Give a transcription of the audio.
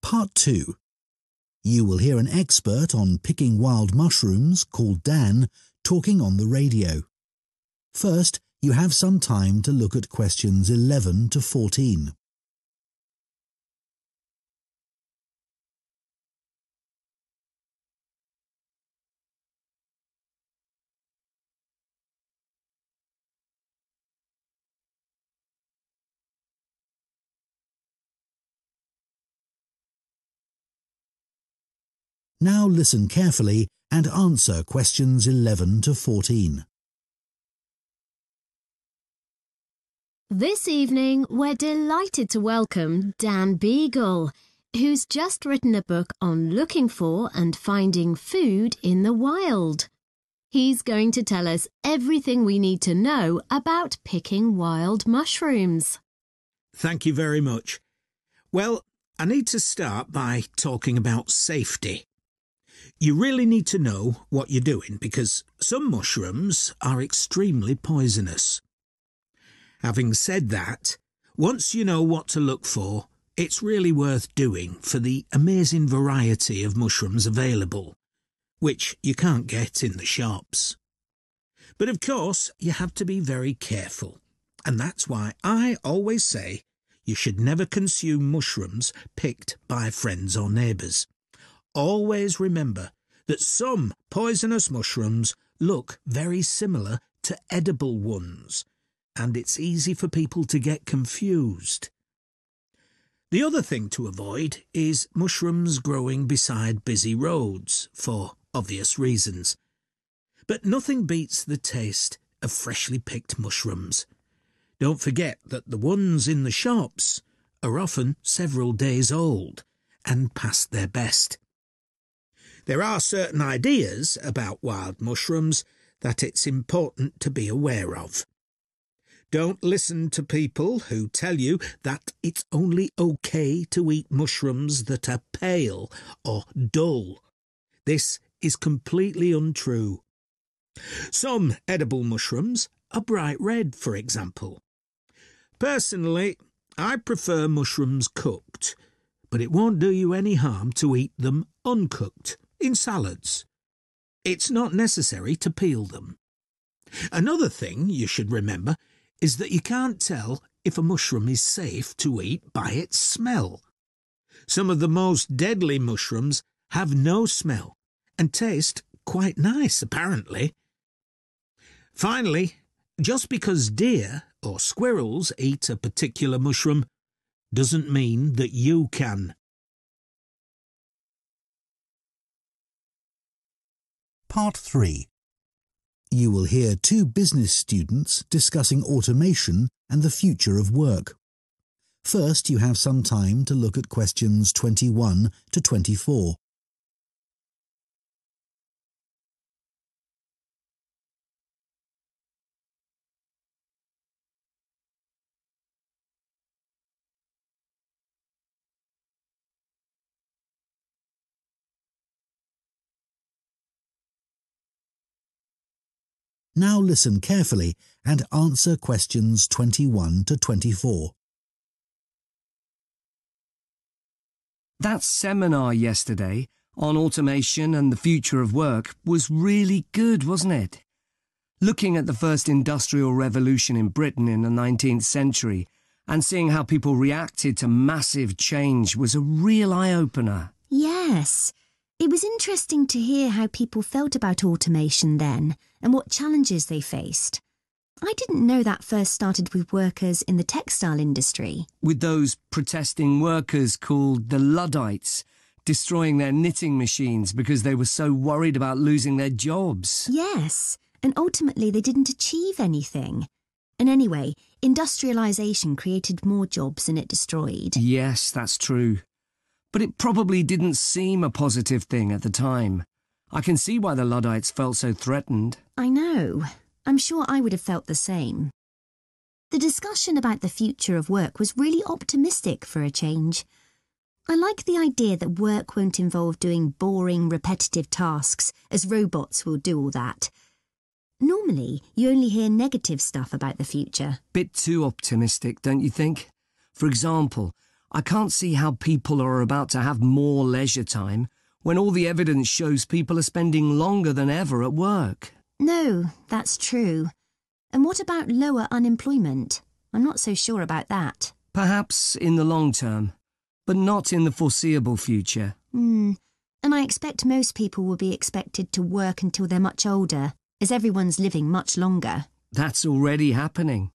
Part 2. You will hear an expert on picking wild mushrooms called Dan talking on the radio. First, you have some time to look at questions 11 to 14. Now listen carefully and answer questions 11 to 14. This evening, we're delighted to welcome Dan Beagle, who's just written a book on looking for and finding food in the wild. He's going to tell us everything we need to know about picking wild mushrooms. Thank you very much. Well, I need to start by talking about safety. You really need to know what you're doing because some mushrooms are extremely poisonous. Having said that, once you know what to look for, it's really worth doing for the amazing variety of mushrooms available, which you can't get in the shops. But of course, you have to be very careful, and that's why I always say you should never consume mushrooms picked by friends or neighbours. Always remember that some poisonous mushrooms look very similar to edible ones, and it's easy for people to get confused. The other thing to avoid is mushrooms growing beside busy roads, for obvious reasons. But nothing beats the taste of freshly picked mushrooms. Don't forget that the ones in the shops are often several days old and past their best. There are certain ideas about wild mushrooms that it's important to be aware of. Don't listen to people who tell you that it's only okay to eat mushrooms that are pale or dull. This is completely untrue. Some edible mushrooms are bright red, for example. Personally, I prefer mushrooms cooked, but it won't do you any harm to eat them uncooked in salads. It's not necessary to peel them. Another thing you should remember is that you can't tell if a mushroom is safe to eat by its smell. Some of the most deadly mushrooms have no smell and taste quite nice, apparently. Finally, just because deer or squirrels eat a particular mushroom doesn't mean that you can. Part 3. You will hear two business students discussing automation and the future of work. First, you have some time to look at questions 21 to 24. Now listen carefully and answer questions 21 to 24. That seminar yesterday on automation and the future of work was really good, wasn't it? Looking at the first industrial revolution in Britain in the 19th century and seeing how people reacted to massive change was a real eye-opener. Yes. It was interesting to hear how people felt about automation then and what challenges they faced. I didn't know that first started with workers in the textile industry. With those protesting workers called the Luddites, destroying their knitting machines because they were so worried about losing their jobs. Yes, and ultimately they didn't achieve anything. And anyway, industrialisation created more jobs than it destroyed. Yes, that's true. But it probably didn't seem a positive thing at the time. I can see why the Luddites felt so threatened. I know. I'm sure I would have felt the same. The discussion about the future of work was really optimistic for a change. I like the idea that work won't involve doing boring, repetitive tasks, as robots will do all that. Normally, you only hear negative stuff about the future. Bit too optimistic, don't you think? For example, I can't see how people are about to have more leisure time when all the evidence shows people are spending longer than ever at work. No, that's true. And what about lower unemployment? I'm not so sure about that. Perhaps in the long term, but not in the foreseeable future. And I expect most people will be expected to work until they're much older, as everyone's living much longer. That's already happening.